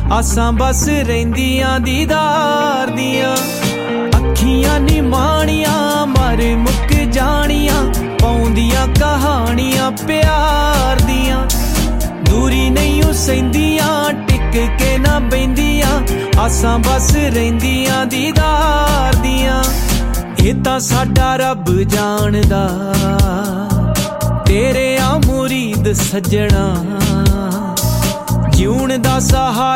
आसां बस रहिंदियां दीदार दियां। अखियां नी माणियां मर मुक जानियां, पाउंदियां कहानियां प्यार दियां। दूरी नहीं सहिंदियां टिक के ना बहिंदियां, आसां बस रहिंदियां दीदार दियां। ये तां साडा रब जानदा, तेरे आ मुरीद सज्जणा, जीउण दा सहारा